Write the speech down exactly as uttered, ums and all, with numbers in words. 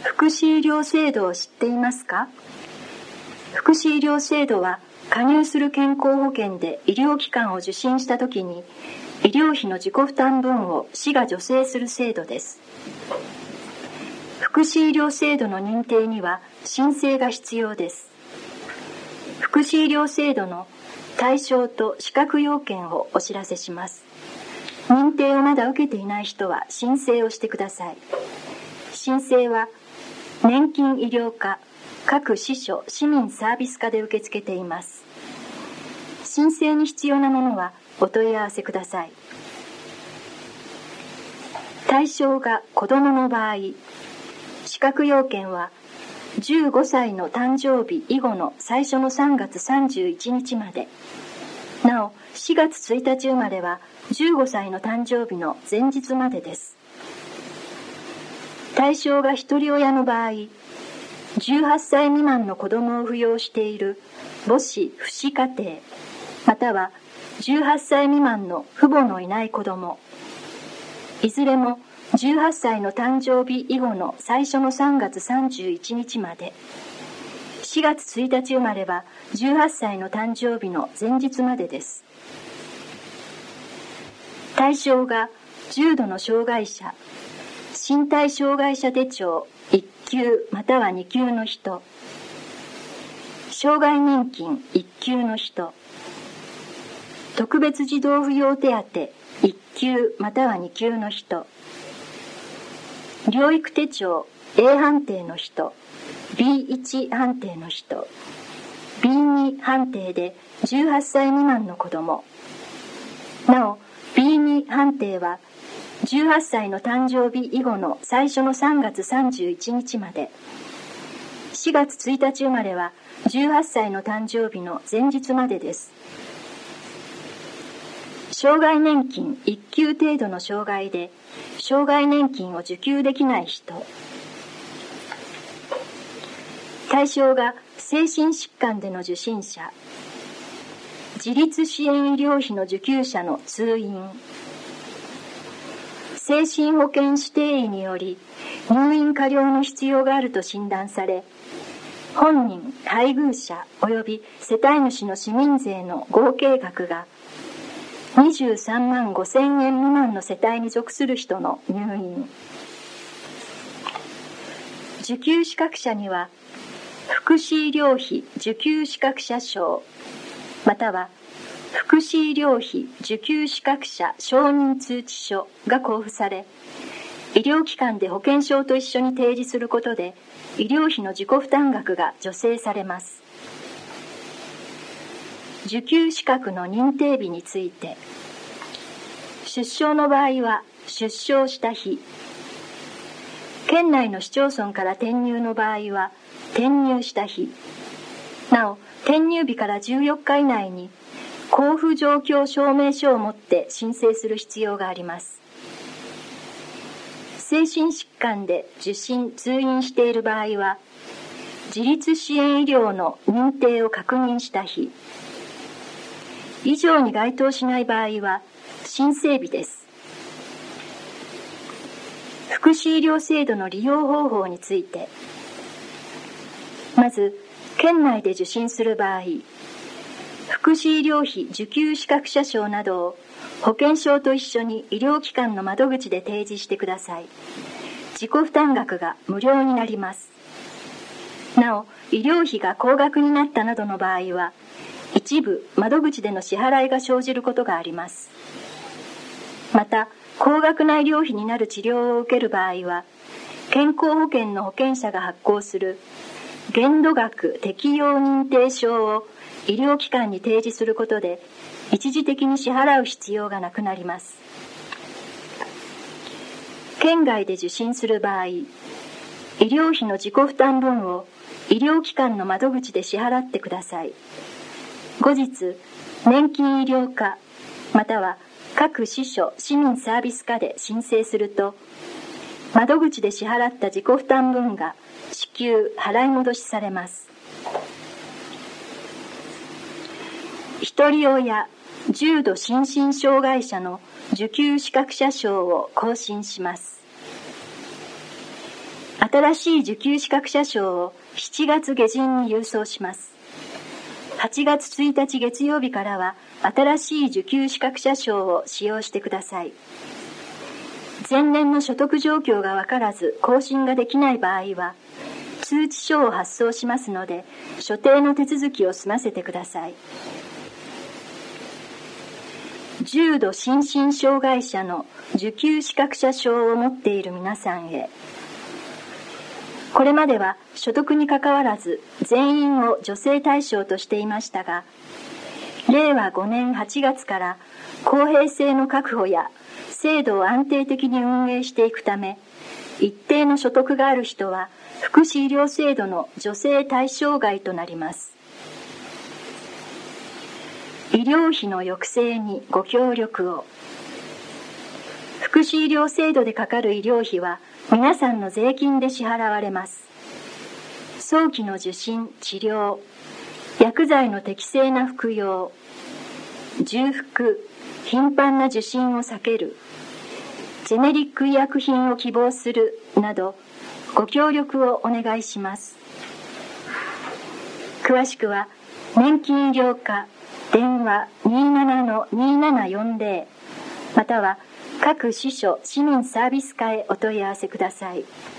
福祉医療制度を知っていますか？福祉医療制度は、加入する健康保険で医療機関を受診したときに、医療費の自己負担分を市が助成する制度です。福祉医療制度の認定には申請が必要です。福祉医療制度の対象と資格要件をお知らせします。認定をまだ受けていない人は申請をしてください。申請は年金医療課、各支所市民サービス課で受け付けています。申請に必要なものはお問い合わせください。対象が子どもの場合、資格要件はじゅうごさいの誕生日以後の最初のさんがつさんじゅういちにちまで。なお、しがつついたち生まれはじゅうごさいの誕生日の前日までです。対象が一人親の場合、じゅうはっさい未満の子供を扶養している母子父子家庭、またはじゅうはっさい未満の父母のいない子供、いずれもじゅうはっさいの誕生日以後の最初のさんがつさんじゅういちにちまで、しがつついたち生まれはじゅうはっさいの誕生日の前日までです。対象が重度の障害者、身体障害者手帳いっきゅうまたはにきゅうの人、障害年金いっきゅうの人、特別児童扶養手当いっきゅうまたはにきゅうの人、療育手帳 エー 判定の人、ビーいち 判定の人、ビーに 判定でじゅうはっさい未満の子ども。なお、ビーに 判定はじゅうはっさいの誕生日以後の最初のさんがつさんじゅういちにちまで、しがつついたち生まれはじゅうはっさいの誕生日の前日までです。障害年金いっきゅう程度の障害で、障害年金を受給できない人。対象が精神疾患での受診者、自立支援医療費の受給者の通院、精神保健指定医により入院加療の必要があると診断され、本人、配偶者及び世帯主の市民税の合計額がにじゅうさんまんごせんえん未満の世帯に属する人の入院。受給資格者には、福祉医療費受給資格者証、または福祉医療費受給資格者承認通知書が交付され、医療機関で保険証と一緒に提示することで、医療費の自己負担額が助成されます。受給資格の認定日について、出生の場合は出生した日、県内の市町村から転入の場合は転入した日、なお転入日からじゅうよっか以内に交付状況証明書を持って申請する必要があります。精神疾患で受診・通院している場合は、自立支援医療の認定を確認した日、以上に該当しない場合は申請日です。福祉医療制度の利用方法について、まず、県内で受診する場合、福祉医療費受給資格者証などを保険証と一緒に医療機関の窓口で提示してください。自己負担額が無料になります。なお、医療費が高額になったなどの場合は、一部窓口での支払いが生じることがあります。また、高額な医療費になる治療を受ける場合は、健康保険の保険者が発行する限度額適用認定証を医療機関に提示することで、一時的に支払う必要がなくなります。県外で受診する場合、医療費の自己負担分を医療機関の窓口で支払ってください。後日、年金医療課、または各支所市民サービス課で申請すると、窓口で支払った自己負担分が支給・払い戻しされます。ひとり親、重度心身障害者の受給資格者証を更新します。 新しい受給資格者証をしちがつ下旬に郵送します。はちがつついたち月曜日からは新しい受給資格者証を使用してください。前年の所得状況がわからず更新ができない場合は、通知書を発送しますので、所定の手続きを済ませてください。重度心身障害者の受給資格者証を持っている皆さんへ。これまでは所得にかかわらず全員を助成対象としていましたが、れいわごねんはちがつから公平性の確保や制度を安定的に運営していくため、一定の所得がある人は福祉医療制度の助成対象外となります。医療費の抑制にご協力を。福祉医療制度でかかる医療費は皆さんの税金で支払われます。早期の受診・治療、薬剤の適正な服用、重複・頻繁な受診を避ける、ジェネリック医薬品を希望するなど、ご協力をお願いします。詳しくは、年金医療課電話 にじゅうななのにじゅうななよんじゅう または各支所市民サービス課へお問い合わせください。